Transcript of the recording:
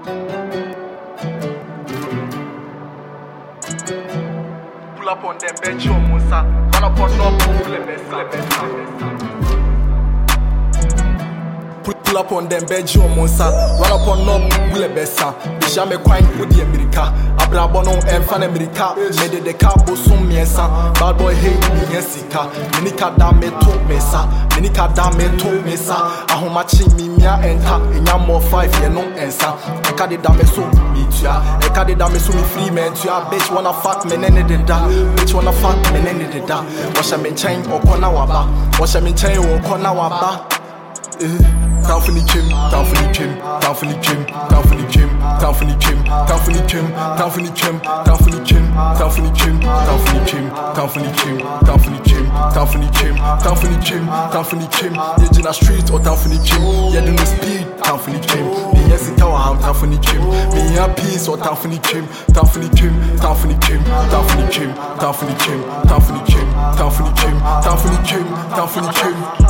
Pull up on them, bet your musa. Run up on no pull Pull up on them, bet your musa. Run up on no pull Bisha me quine with the America. Abrabono and Fan America. Made the cabo sum miensa. Bad boy hate me yesika. Minika dame to mesa. Minika dame to mesa. Ahomachi mimia enta. Inya more 5 year no ensa. Eka de dame so me tia. Eka de dame so me free man tia. Bitch wanna fuck me nene de da. Bitch wanna fuck me nene de da. Washa me chain or kona waba. Washa me chain or kona waba. Down for the gym, down for the gym, down for the gym, down for the gym, down for the gym, down for the gym, down for the gym, down for the gym, down for the gym, down for the gym, down for the gym, down for the gym, down for the gym, down for the gym, down for the gym. Yeah, in the street or down for the gym. Yeah, in the speed, down for the gym. Me yes it down for the gym. Me in peace or down for the gym, down for the gym, down for the gym, down for the gym, down for the gym, down for the gym, down for the gym, down for the gym, down for the gym.